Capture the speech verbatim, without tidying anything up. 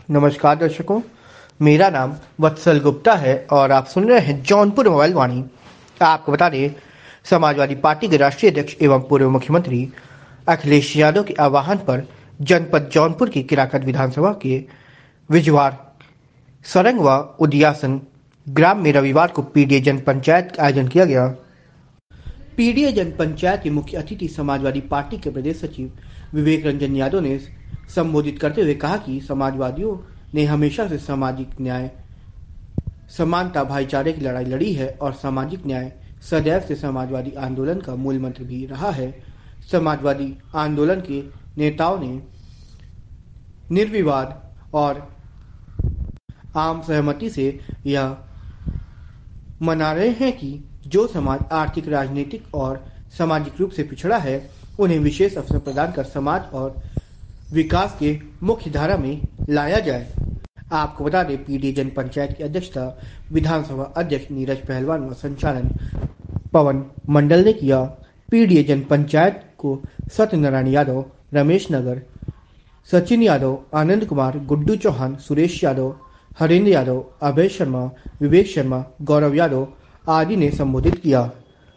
नमस्कार दर्शकों, मेरा नाम वत्सल गुप्ता है और आप सुन रहे हैं जौनपुर मोबाइल वाणी। आपको बता दें, समाजवादी पार्टी के राष्ट्रीय अध्यक्ष एवं पूर्व मुख्यमंत्री अखिलेश यादव के आह्वान पर जनपद जौनपुर की किराकत विधानसभा के विजवार सरंग व उदियासन ग्राम में रविवार को पीडीए जन पंचायत का आयोजन किया गया। पीडीए जन पंचायत के मुख्य अतिथि समाजवादी पार्टी के प्रदेश सचिव विवेक रंजन यादव ने संबोधित करते हुए कहा कि समाजवादियों ने हमेशा से सामाजिक न्याय, समानता, भाईचारे की लड़ाई लड़ी है और सामाजिक न्याय सदैव से समाजवादी आंदोलन का मूल मंत्र भी रहा है। समाजवादी आंदोलन के नेताओं ने निर्विवाद और आम सहमति से यह मना रहे हैं कि जो समाज आर्थिक, राजनीतिक और सामाजिक रूप से पिछड़ा है, उन्हें विशेष अवसर प्रदान कर समाज और विकास के मुख्य धारा में लाया जाए। आपको बता दें, पीडीए जन पंचायत की अध्यक्षता विधानसभा अध्यक्ष नीरज पहलवान व संचालन पवन मंडल ने किया। पीडीए जन पंचायत को सत्यनारायण यादव, रमेश नगर, सचिन यादव, आनंद कुमार, गुड्डू चौहान, सुरेश यादव, हरेंद्र यादव, अभय शर्मा, विवेक शर्मा, गौरव यादव आदि ने संबोधित किया।